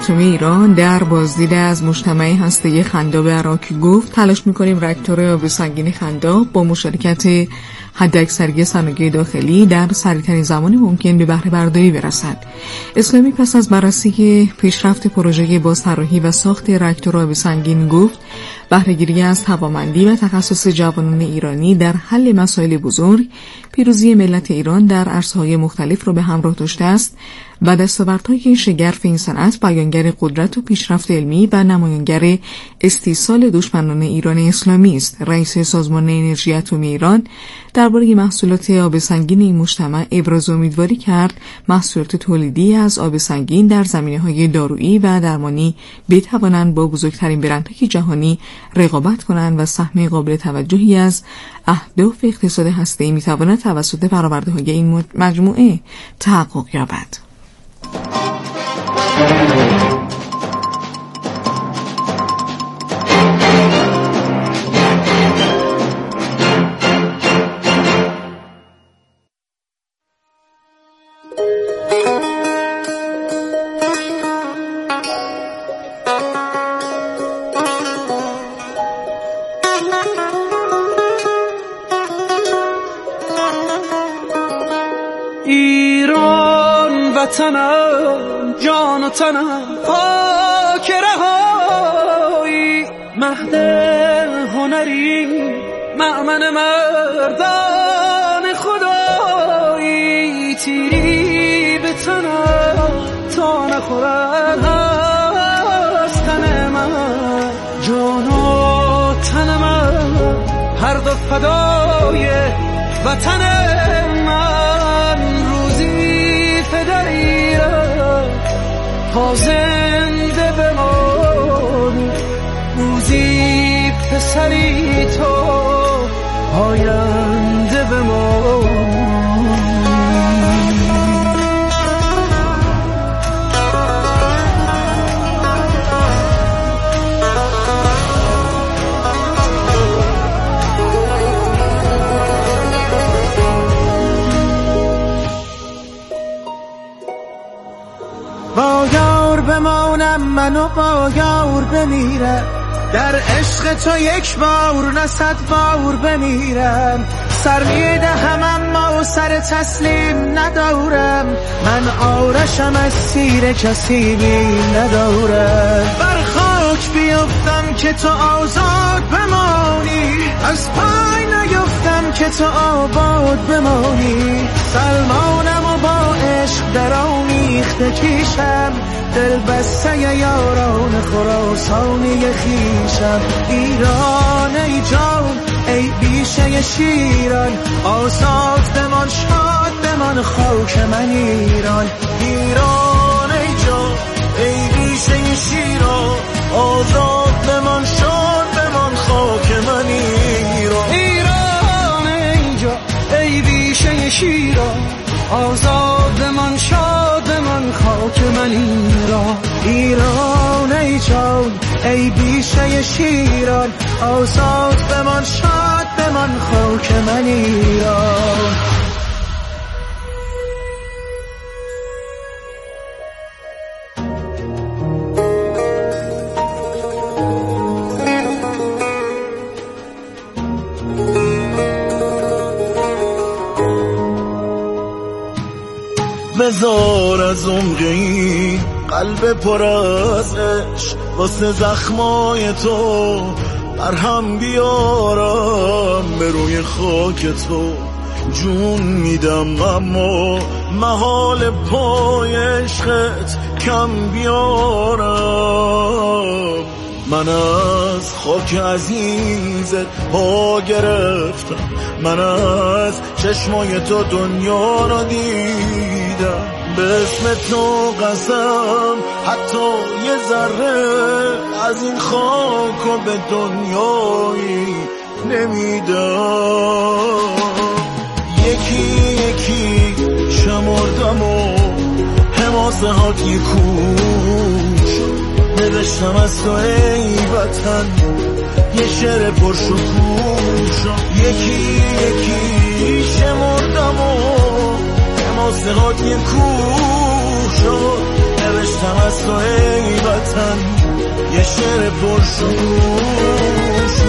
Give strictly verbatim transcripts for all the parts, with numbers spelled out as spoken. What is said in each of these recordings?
تومی ایران در بازدید از مجتمع هسته‌ای خنداب عراقی گفت تلاش می‌کنیم راکتور آب سنگین خنداب با مشارکت حداکثری صنایع داخلی در سریع‌ترین زمان ممکن به بهره برداری برسد. اسلامی پس از بررسی پیشرفت پروژه بازطراحی و ساخت راکتور آب سنگین گفت بهره‌گیری از توانمندی و تخصص جوانان ایرانی در حل مسائل بزرگ پیروزی ملت ایران در عرصه‌های مختلف را به همراه داشته است و دستاوردهای شگرف این صنعت بیانگر قدرت و پیشرفت علمی و نمایانگر استیصال دشمنان ایران اسلامی است. رئیس سازمان انرژی اتمی ایران درباره محصولات آب سنگین این مجتمع ابراز امیدواری کرد محصولات تولیدی از آب سنگین در زمینه‌های دارویی و درمانی بتوانند با بزرگترین برندهای جهانی رقابت کنند و سهم قابل توجهی از اهداف اقتصاد هسته‌ای می‌تواند توسط فرآورده‌های این مجموعه تحقق یابد. ایران وطنم جان و تنم خاک رهایی مهد هنری مأمن مردان خدایی تیری به تنم تا نخورد از تن من جان و تن من هر دو فدای وطن من روزی فداییرم تا زنده بمانی روزی پسری تو آینده بمانی با یار بمانم منو با یار بمیرم در عشق تو یک بار نه صد بار بمیرم سر میدهم اما سر تسلیم ندارم من آرشم از سیر کسی بیم ندارم بر خاک بیفتم که تو آزاد بمانی از پای نیفتم که تو آباد بمانی سلمانم و با عشق در آمیخته کیشم دل بسته یاران خراسانی خیشم ایران ای جان ای بیشه شیران آزاد بمان شاد بمان خاک من ایران ایران ای جان ای بیشه شیران آزاد بمان شاد بمان خاک من ایران ایران ای جان ای بیشه شیران آزاد بمان شاد بمان خاک من ایران ایران ای جان ای بیشه شیران آزاد بمان شاد بمان خاک من ایران بذار از عمقی قلب پر از عشق واسه زخمای تو مرهم بیارم به روی خاک تو جون میدم اما محال پای عشقت کم بیارم من از خاک عزیزت پا گرفتم من از چشمای تو دنیا را دیدم به اسم تو قسم حتی یه ذره از این خاک و به دنیایی نمیدم یکی یکی شمردم و حماسه ها کی کوش نوشتم از تو ای وطن یه شعر پرشکوش یکی یکی شمردم و حماسه ها کی کوش نوشتم از تو ای وطن یه شعر پرشوش.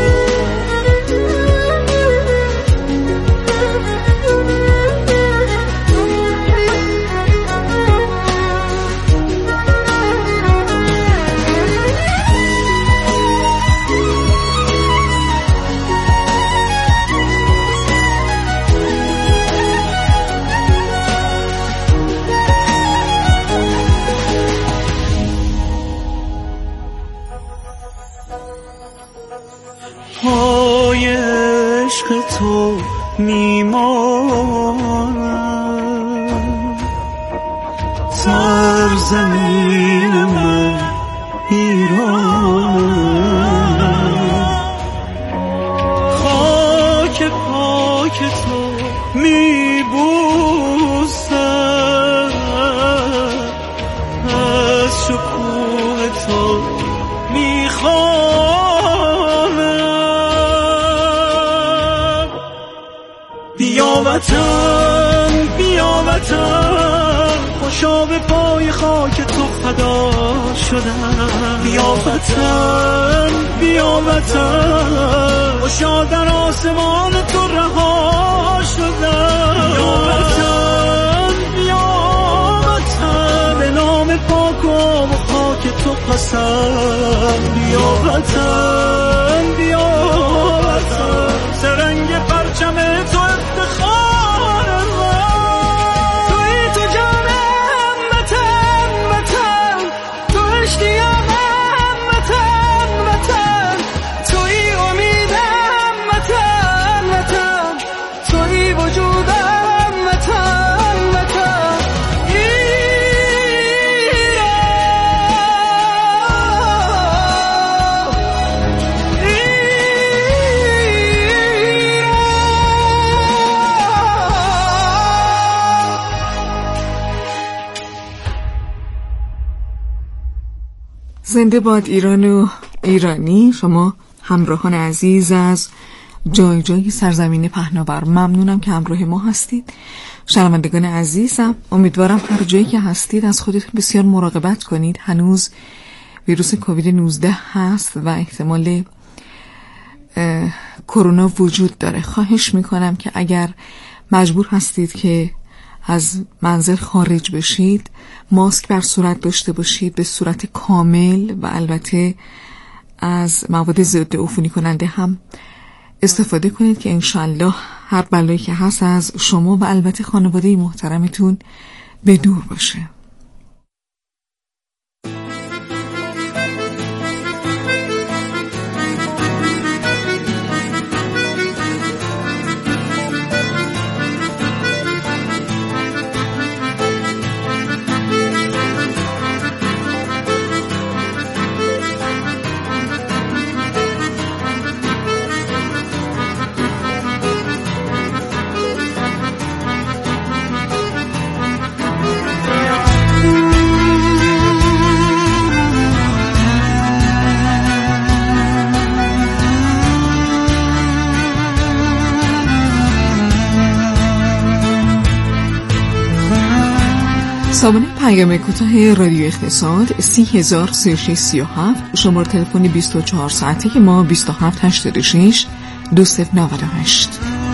پای عشق تو میمانم، سرزمین من ایرانم، خاک پاک تو میبوسم، از شکوه تو میخوانم. بیا وطن بیا وطن خوشا به پای خاک تو فدا شدم. بیا وطن بیا وطن خوشا در آسمان تو رها شدم. بیا وطن بیا وطن به نام پاک و خاک تو قسم. بیا وطن بیا وطن سرنگ پرچم تو افتخار من. توی تو جانم وطن وطن، تو عشقیم وطن وطن، توی امیدم وطن وطن، توی وجودم وطن وطن. زنده باد ایران و ایرانی. شما همراهان عزیز از جای جای سرزمین پهناور، ممنونم که همراه ما هستید. شنوندگان عزیزم، امیدوارم هر جایی که هستید از خودتون بسیار مراقبت کنید. هنوز ویروس کووید نوزده هست و احتمال کرونا وجود داره. خواهش میکنم که اگر مجبور هستید که از منزل خارج بشید ماسک بر صورت داشته باشید به صورت کامل و البته از مواد ضد عفونی کننده هم استفاده کنید که انشالله هر بلایی که هست از شما و البته خانواده محترمتون به دور باشه. سامانه پیام کوتاه رادیو اقتصاد سی هزار سی و شش سی و هفت، شماره تلفن بیست و چهار ساعته که ما بیست و هفت هشتاد و شش دو صفر نود و هشت.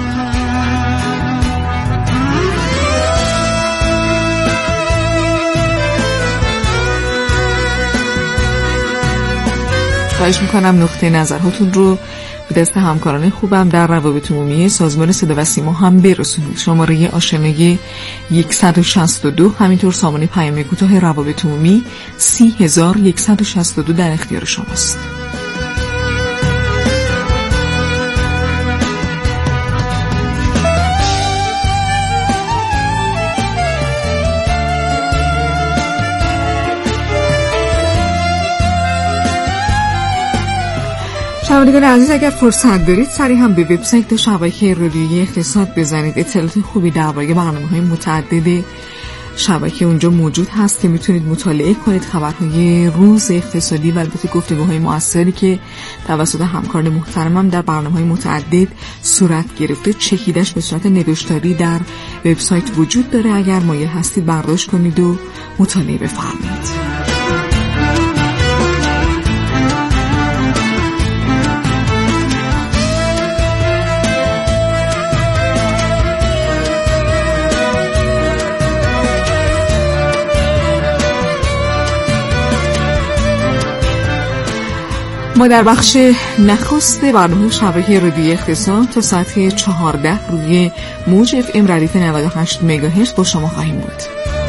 خواهش میکنم نقطه نظرهاتون رو به دست همکاران خوبم در روابط عمومی سازمان صدا و سیما هم برسونید. شماره آشنایی صد و شصت و دو، همینطور سامانه پیام کوتاه روابط عمومی سی هزار و صد و شصت و دو در اختیار شماست. شنوندگان عزیز، اگر فرصت دارید سری هم به وبسایت شبکه رادیویی اقتصاد بزنید. اطلاعات خوبی درباره برنامه‌های متعدد شبکه اونجا موجود هست که میتونید مطالعه کنید خبرهای روز اقتصادی و البته گفتگوهای مؤثری که توسط همکاران محترمم در برنامه‌های متعدد صورت گرفته. چکیدش به صورت نوشتاری در وبسایت وجود داره، اگر مایل هستید برداشت کنید و مطالعه بفرمایید. ما در بخش نخست برنامه شبکه رادیویی اقتصاد تا ساعت چهارده روی موج اف ام ردیف نود و هشت مگاهرتز با شما خواهیم بود.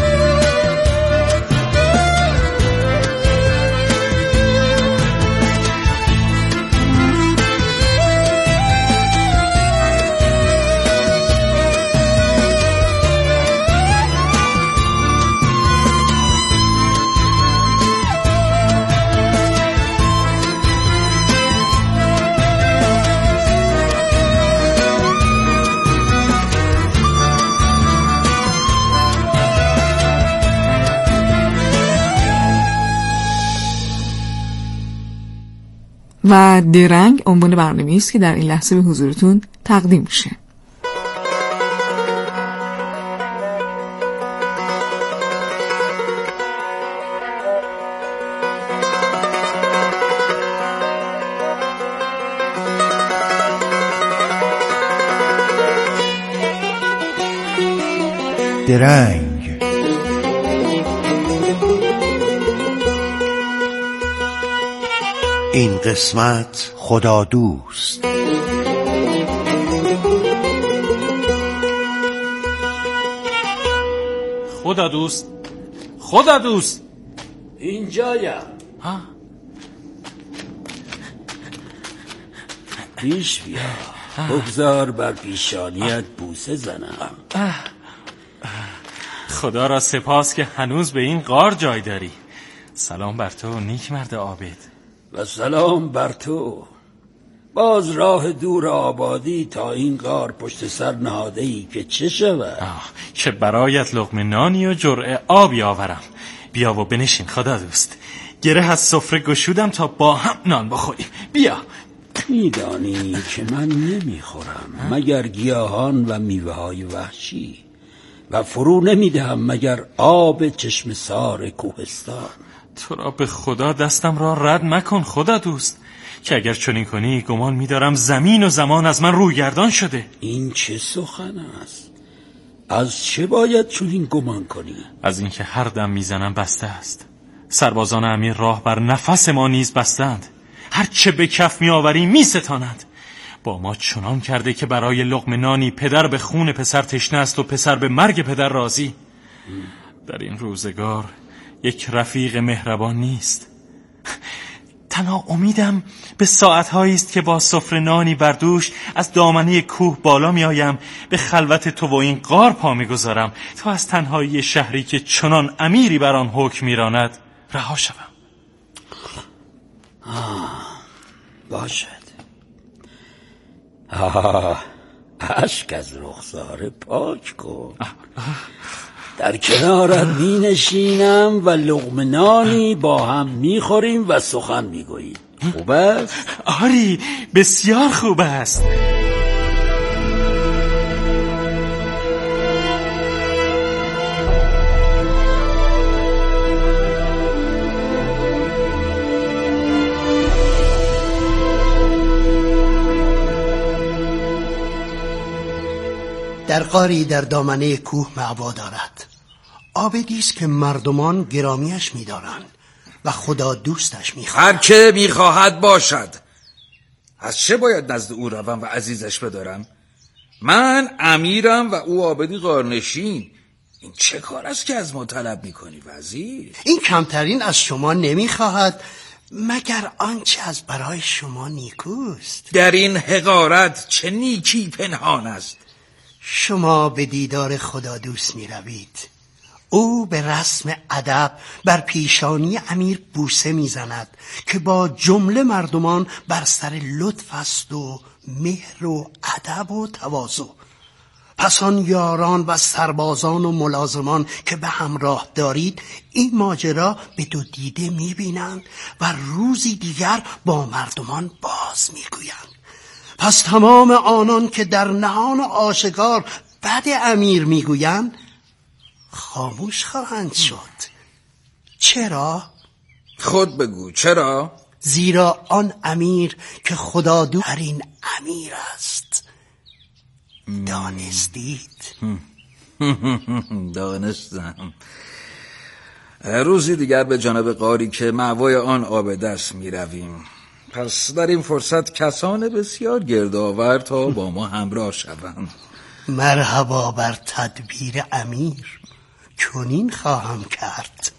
و درنگ عنوان برنامه‌ای است که در این لحظه به حضورتون تقدیم میشه. درنگ این قسمت خدا دوست. خدا دوست خدا دوست اینجایم. ها پیش بیا، بگذار بر پیشانیت بوسه زنم. خدا را سپاس که هنوز به این غار جای داری. سلام بر تو نیک مرد عابد. و سلام بر تو. باز راه دور آبادی تا این غار پشت سر نهاده ای که چه شود؟ که برایت لقمه نانی و جرعه آبی آورم. بیا و بنشین خدا دوست. گره از سفره گشودم تا با هم نان بخوریم. بیا. میدانی که من نمیخورم مگر گیاهان و میوه های وحشی، و فرو نمیدهم مگر آب چشم سار کوهستان. تو را به خدا دستم را رد مکن خدا دوست، که اگر چنین کنی گمان می‌دارم زمین و زمان از من رویگردان شده. این چه سخن است؟ از چه باید چنین گمان کنی؟ از اینکه هر دم میزنم بسته است. سربازان امیر راه بر نفس ما نیز بستند. هر چه به کف میآوری میستانند. با ما چنان کرده که برای لقمه نانی پدر به خون پسر تشنه است و پسر به مرگ پدر راضی. در این روزگار یک رفیق مهربان نیست. تنها امیدم به ساعتهایی است که با سفره نانی بر دوش از دامنه کوه بالا می آیم، به خلوت تو و این غار پا می گذارم تا از تنهایی شهری که چنان امیری بر آن حکم می راند رها شوم. آه باشد. آه اشک از رخسار پاک کن. در کنارت می نشینم و لقمه نانی با هم می خوریم و سخن می گوییم. خوب است؟ آری بسیار خوب است. در غاری در دامنه کوه مأوا دارد. آبدی است که مردمان گرامیش می‌دارند و خدا دوستش می‌خواهد. هر که می‌خواهد باشد. از چه باید نزد او روم و عزیزش بدارم؟ من امیرم و او آبدی غارنشین. این چه کار است که از ما طلب می‌کنی وزیر؟ این کمترین از شما نمی‌خواهد مگر آنچه از برای شما نیکوست. در این حقارت چه نیکی پنهان است. شما به دیدار خدا دوست می روید. او به رسم ادب بر پیشانی امیر بوسه می زند که با جمله مردمان بر سر لطف است و مهر و ادب و تواضع، پس آن یاران و سربازان و ملازمان که به همراه دارید این ماجرا به دو دیده میبینند و روزی دیگر با مردمان باز میگویند. پس تمام آنان که در نهان و آشکار بد امیر میگویند خاموش خواهند شد. چرا؟ خود بگو چرا؟ زیرا آن امیر که خدادوسترین امیر است. دانستید؟ دانستم. روزی دیگر به جانب غاری که مأوای آن آبده است می رویم. پس در این فرصت کسان بسیار گردآور تا با ما همراه شوند. مرحبا بر تدبیر امیر، چنین خواهم کرد.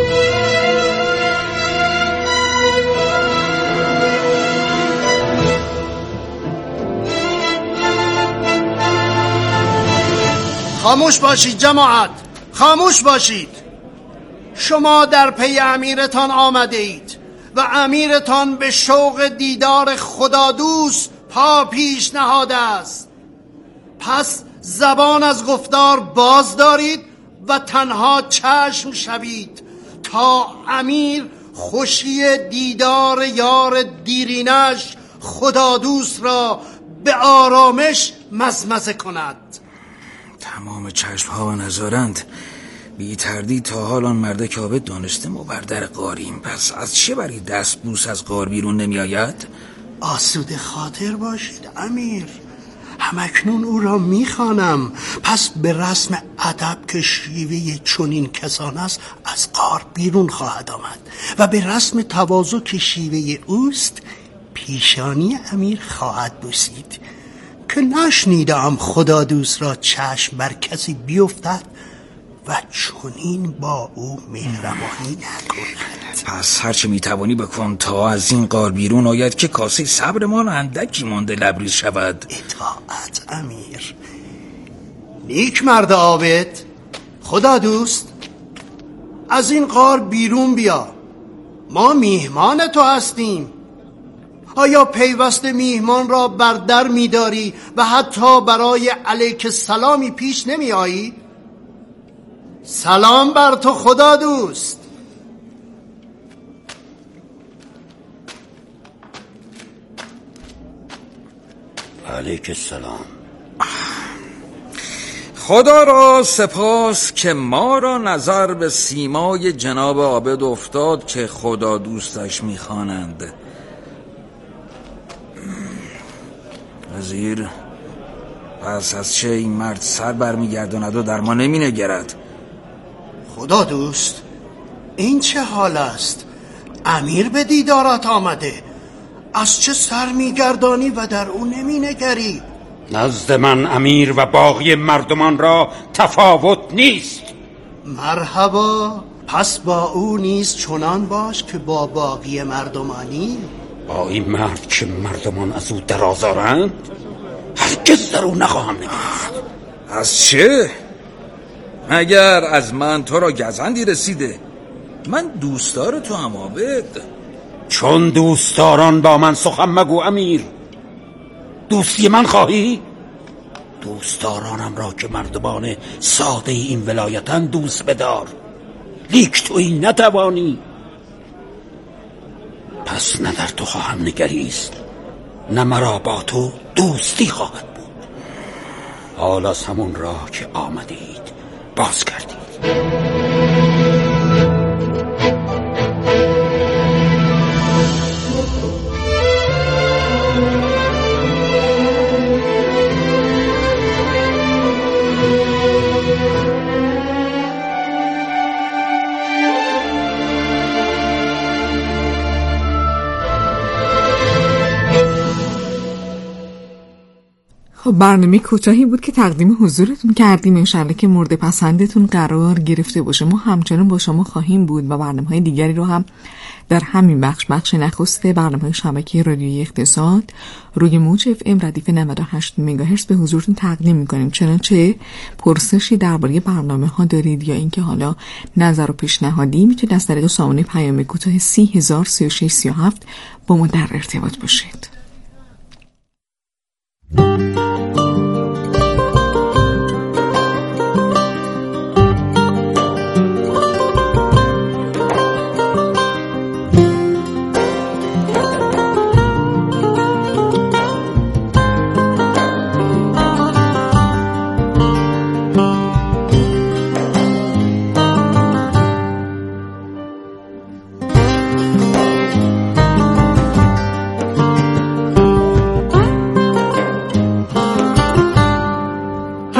خاموش باشید جماعت، خاموش باشید. شما در پی امیرتان آمده اید و امیرتان به شوق دیدار خدادوست پا پیش نهاده است. پس زبان از گفتار باز دارید و تنها چشم شوید تا امیر خوشی دیدار یار دیرینش خدادوست را به آرامش مزمزه کند. تمام چشم ها نظارند. بی تردید تا حال آن مرده که عابد دانسته ما بر در غاریم. پس از چه بری دست بوس از غار بیرون نمی آید؟ آسوده خاطر باشید امیر، همکنون او را میخوانم. پس به رسم ادب که شیوه چنین کسان است از غار بیرون خواهد آمد و به رسم تواضع که شیوه اوست پیشانی امیر خواهد بوسید که نشنیدم خدادوست را چشم بر کسی بیفتد و چنین با او مهربانی نکند. پس هرچه میتوانی بکن تا از این غار بیرون آید که کاسه صبرمان اندکی مانده لبریز شود. اطاعت امیر. نیک مرد عابد، خدادوست از این غار بیرون بیا، ما میهمان تو هستیم. آیا پیوسته میهمان را بر در می‌داری و حتی برای علیک سلامی پیش نمی آیی؟ سلام بر تو خدادوست. علیک السلام. خدا را سپاس که ما را نظر به سیمای جناب عابد افتاد که خدا دوستش می‌خوانند. وزیر، پس از چه این مرد سر برمیگرداند و در ما نمی نگرد؟ خدا دوست، این چه حال است؟ امیر به دیدارت آمده، از چه سر میگردانی و در او نمی نگری؟ نزد من امیر و باقی مردمان را تفاوت نیست. مرحبا، پس با او نیز چنان باش که با باقی مردمانی. با این مرد که مردمان از او درآزارند هرگز در او نخواهم نگرفت. از چه؟ مگر از من تو را گزندی رسیده؟ من دوستدار تو هم عابد. چون دوستداران با من سخن مگو امیر. دوستی من خواهی؟ دوستدارانم را که مردمان ساده این ولایتن دوست بدار، لیک تو این نتوانی. پس نه در تو خواهم نگریست، نه مرا با تو دوستی خواهد بود. حال از همون راه که آمدید باز کردید. برنامه کوتاهی بود که تقدیم حضورتون کردیم. انشالله که مورد پسندتون قرار گرفته باشه. ما همچنان با شما خواهیم بود و برنامه‌های دیگری رو هم در همین بخش بخش نخسته برنامه‌های شبکه رادیویی اقتصاد روی موج اف ام ردیف نود و هشت مگاهرتز به حضورتون تقدیم می‌کنیم. چنانچه پرسشی درباره برنامه‌ها دارید یا اینکه حالا نظر و پیشنهادی، میتونید از طریق سامانه پیام کوتاه سی هزار سی و شش سی و هفت با ما در ارتباط باشید.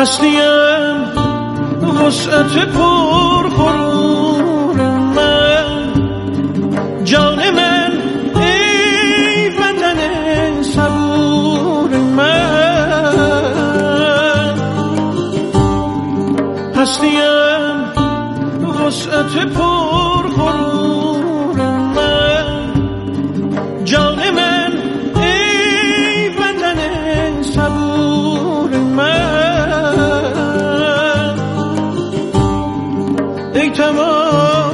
هستیم وسعت پر غرور من، جان من ای وطن صبور من. هستیم وسعت پر غرور من، جان من ای وطن صبور من. ای تمام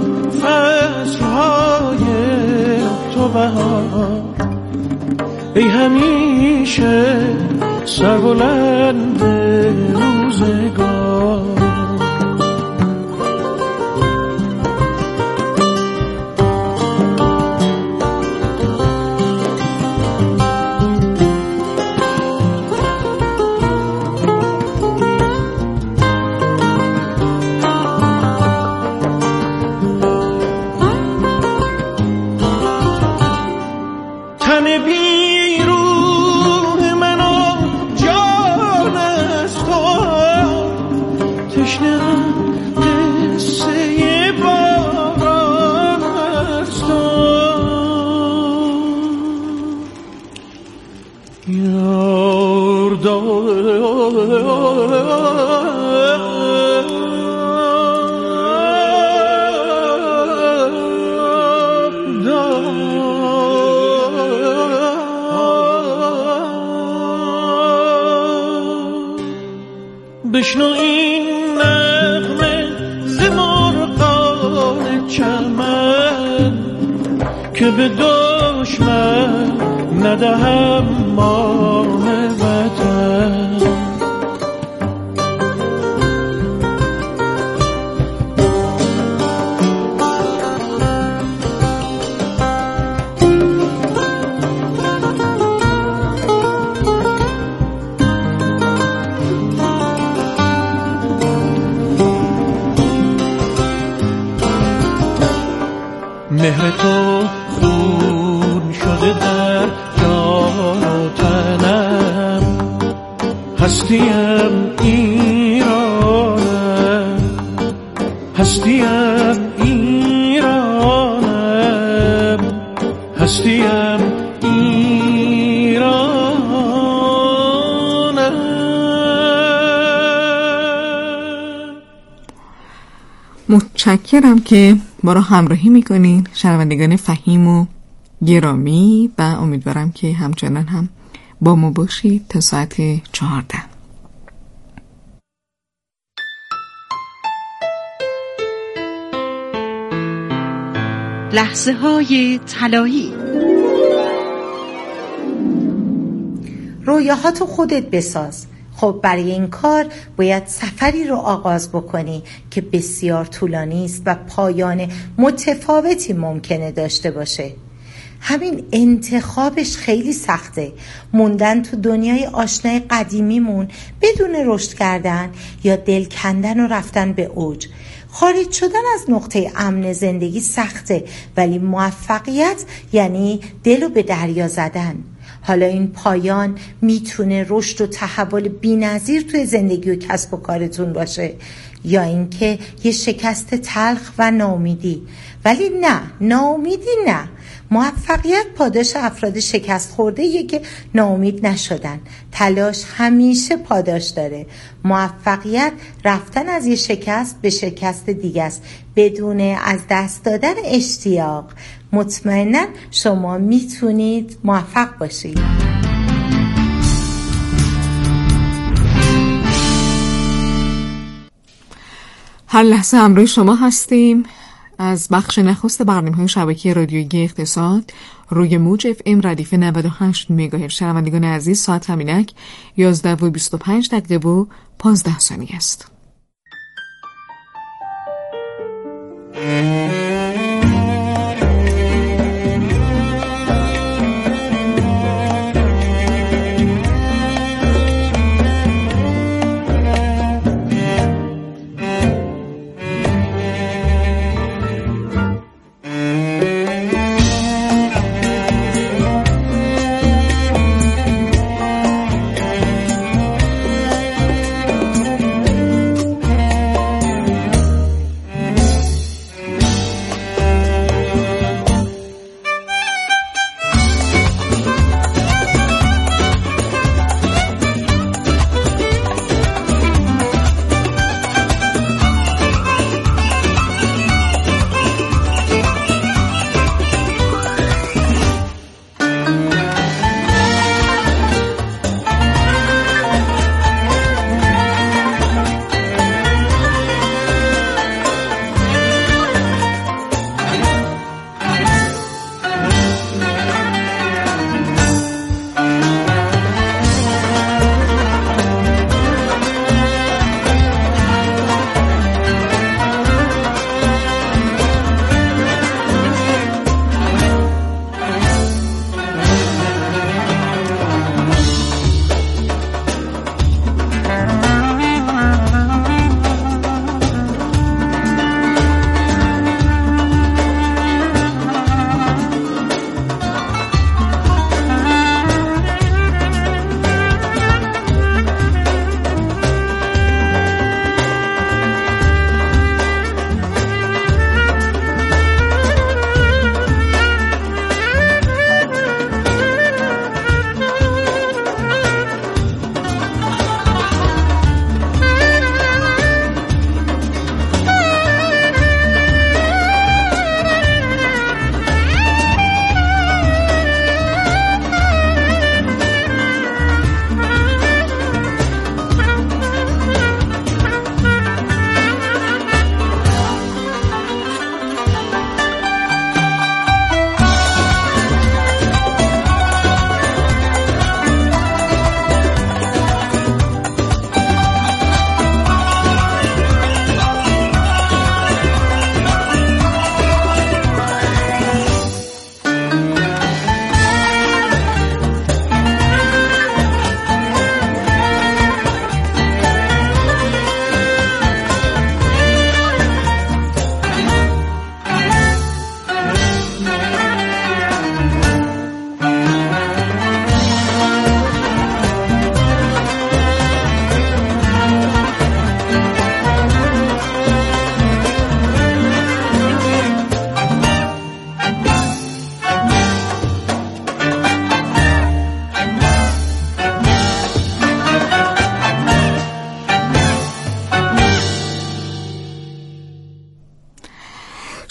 فصلهای تو بهار، ای همیشه سربلند روزگار. بشنو این نغمه ز مرغان چمن، که به دشمن ندهم مان وطن. مهر تو خون شده در جان و تنم، هستیم ایرانم، هستیم ایرانم، هستیم ایرانم. متشکرم که ما را همراهی میکنین شنوندگان فهیم و گرامی، و امیدوارم که همچنان هم با ما باشید تا ساعت چهارده. لحظه های طلایی. رویاهاتو خودت بساز. خب برای این کار باید سفری رو آغاز بکنی که بسیار طولانی است و پایان متفاوتی ممکنه داشته باشه. همین انتخابش خیلی سخته. موندن تو دنیای آشنای قدیمیمون بدون رشد کردن یا دل کندن و رفتن به اوج. خارج شدن از نقطه امن زندگی سخته، ولی موفقیت یعنی دلو به دریا زدن. حالا این پایان میتونه رشد و تحول بی‌نظیر توی زندگی و کسب و کارتون باشه، یا اینکه یه شکست تلخ و ناامیدی. ولی نه، ناامیدی نه. موفقیت پاداش افراد شکست خورده یه که ناامید نشدن. تلاش همیشه پاداش داره. موفقیت رفتن از یه شکست به شکست دیگه است بدون از دست دادن اشتیاق. مطمئنا شما میتونید موفق باشید. هر لحظه همراه شما هستیم از بخش نخست برنامه‌های شبکه رادیویی اقتصاد روی موج اف ام ردیف نود و هشت مگاهرتز. شنوندگان عزیز، ساعت همینک یازده و بیست و پنج دقیقه و پانزده ثانیه است.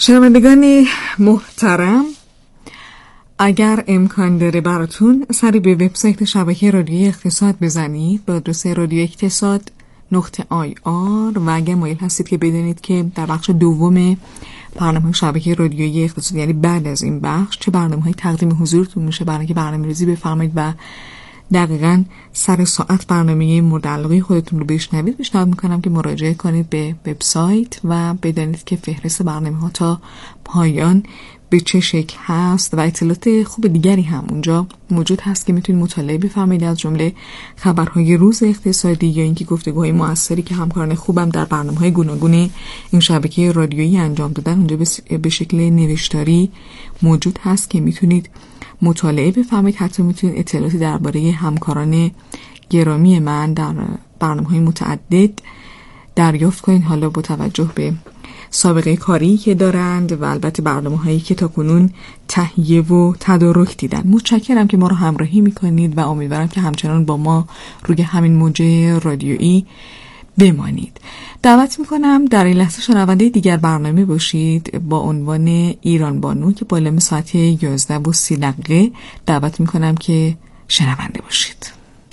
شنوندگان محترم، اگر امکان داره براتون سری به وبسایت شبکه رادیوی اقتصاد بزنید به آدرس رادیو اقتصاد نقطه آی آر و اگر مایل هستید که بدونید که در بخش دوم برنامه شبکه رادیویی اقتصاد، یعنی بعد از این بخش چه برنامه‌های تقدیم حضورتون میشه، برای اینکه برنامه‌ریزی بفرمایید و دقیقاً سر ساعت برنامه مورد علاقه خودتون رو بشنوید، پیشنهاد میکنم که مراجعه کنید به وبسایت و بدانید که فهرست برنامه‌ها تا پایان به چه شکل هست و اطلاعات خوب دیگری هم اونجا موجود هست که میتونید مطالعه بفرمایید، از جمله خبرهای روز اقتصادی یا اینکه گفتگوهای موثری که همکاران خوبم در برنامه‌های گوناگون این شبکه رادیویی انجام دادن اونجا به شکل نوشتاری موجود هست که میتونید مطالعه بفرمایید. حتی میتونید اطلاعاتی درباره همکاران گرامی من در برنامه‌های متعدد دریافت کنید، حالا با توجه به سابقه کاری که دارند و البته برنامه‌هایی که تاکنون تهیه و تدارک دیدن. متشکرم که ما رو همراهی میکنید و امیدوارم که همچنان با ما روی همین موج رادیویی بمانید. دعوت میکنم در این لحظه شنونده دیگر برنامه باشید با عنوان ایران بانو که بالام ساعت یازده و سی دقیقه. دعوت میکنم که شنونده باشید.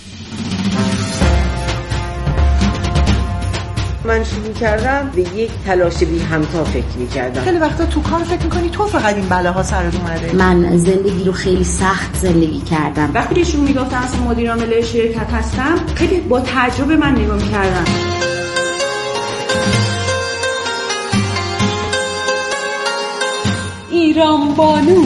من شروع کردم به یک تلاش بی همتا فکر می‌کردم. خیلی وقتا تو کار فکر می‌کنی تو فقط این بلاها سرت اومده. من زندگی رو خیلی سخت زندگی کردم. وقتی ایشون میگفتن اصلا مدیر عامل شرکت هستم، خیلی با تعجب من نگاه می‌کردن. ایران بانو.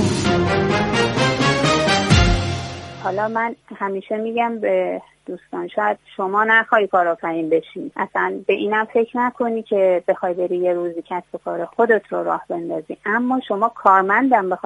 حالا من همیشه میگم به دوستان شاید شما نخوای کارآفرین بشی، اصلا به اینم فکر نکنی که بخوای بری یه روزی کسب و کار خودت رو راه بندازی، اما شما کارمندم بخوای